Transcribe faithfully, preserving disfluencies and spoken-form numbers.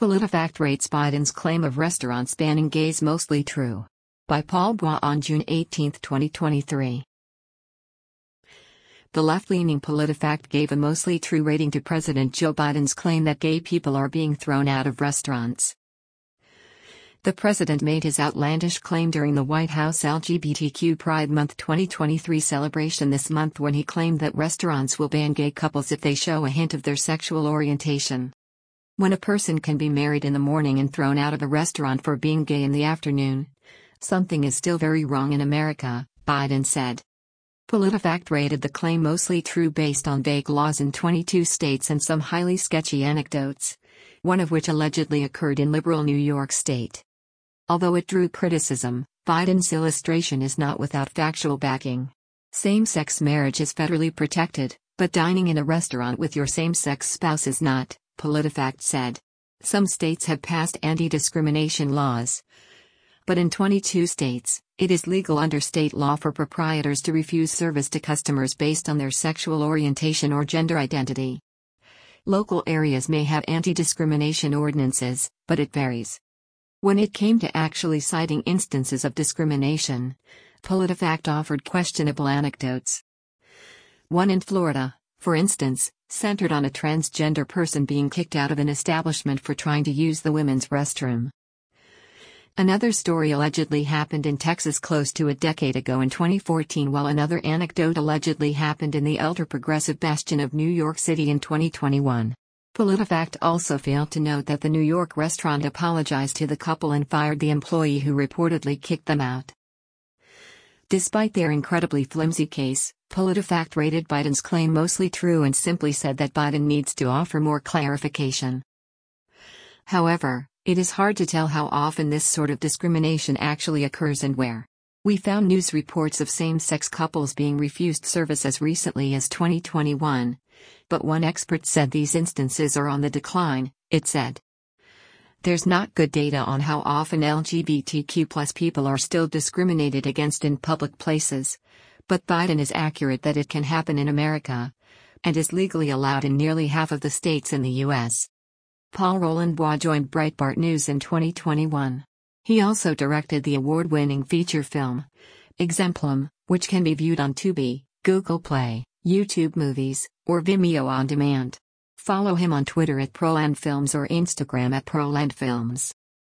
PolitiFact rates Biden's claim of restaurants banning gays mostly true. By Paul Bois on June eighteenth, twenty twenty-three. The left-leaning PolitiFact gave a mostly true rating to President Joe Biden's claim that gay people are being thrown out of restaurants. The president made his outlandish claim during the White House L G B T Q Pride Month twenty twenty-three celebration this month when he claimed that restaurants will ban gay couples if they show a hint of their sexual orientation. When a person can be married in the morning and thrown out of a restaurant for being gay in the afternoon, something is still very wrong in America, Biden said. PolitiFact rated the claim mostly true based on vague laws in twenty-two states and some highly sketchy anecdotes, one of which allegedly occurred in liberal New York State. Although it drew criticism, Biden's illustration is not without factual backing. Same-sex marriage is federally protected, but dining in a restaurant with your same-sex spouse is not, PolitiFact said. Some states have passed anti-discrimination laws. But in twenty-two states, it is legal under state law for proprietors to refuse service to customers based on their sexual orientation or gender identity. Local areas may have anti-discrimination ordinances, but it varies. When it came to actually citing instances of discrimination, PolitiFact offered questionable anecdotes. One in Florida, for instance, centered on a transgender person being kicked out of an establishment for trying to use the women's restroom. Another story allegedly happened in Texas close to a decade ago in twenty fourteen, while another anecdote allegedly happened in the ultra-progressive bastion of New York City in twenty twenty-one. PolitiFact also failed to note that the New York restaurant apologized to the couple and fired the employee who reportedly kicked them out. Despite their incredibly flimsy case, PolitiFact rated Biden's claim mostly true and simply said that Biden needs to offer more clarification. However, it is hard to tell how often this sort of discrimination actually occurs and where. We found news reports of same-sex couples being refused service as recently as twenty twenty-one, but one expert said these instances are on the decline, it said. There's not good data on how often L G B T Q plus people are still discriminated against in public places, but Biden is accurate that it can happen in America, and is legally allowed in nearly half of the states in the U S Paul Roland Bois joined Breitbart News in twenty twenty-one. He also directed the award-winning feature film, Exemplum, which can be viewed on Tubi, Google Play, YouTube Movies, or Vimeo on demand. Follow him on Twitter at ProlandFilms or Instagram at ProlandFilms.